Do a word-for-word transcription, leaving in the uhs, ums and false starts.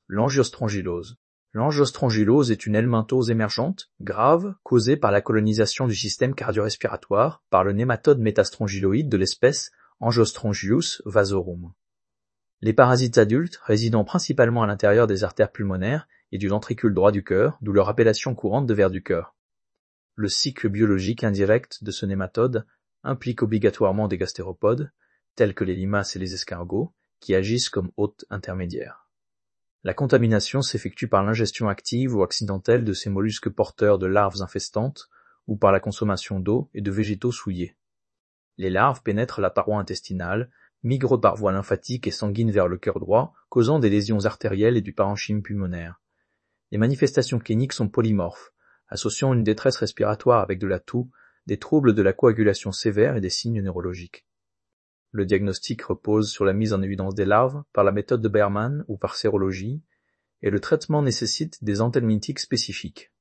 L'angiostrongylose. L'angiostrongylose est une helminthose émergente, grave, causée par la colonisation du système cardio-respiratoire par le nématode métastrongyloïde de l'espèce Angiostrongyus vasorum. Les parasites adultes résidant principalement à l'intérieur des artères pulmonaires et du ventricule droit du cœur, d'où leur appellation courante de vers du cœur. Le cycle biologique indirect de ce nématode implique obligatoirement des gastéropodes, tels que les limaces et les escargots, qui agissent comme hôtes intermédiaires. La contamination s'effectue par l'ingestion active ou accidentelle de ces mollusques porteurs de larves infestantes ou par la consommation d'eau et de végétaux souillés. Les larves pénètrent la paroi intestinale, migrent par voie lymphatique et sanguine vers le cœur droit, causant des lésions artérielles et du parenchyme pulmonaire. Les manifestations cliniques sont polymorphes, associant une détresse respiratoire avec de la toux, des troubles de la coagulation sévères et des signes neurologiques. Le diagnostic repose sur la mise en évidence des larves par la méthode de Berman ou par sérologie, et le traitement nécessite des anthelmintiques spécifiques.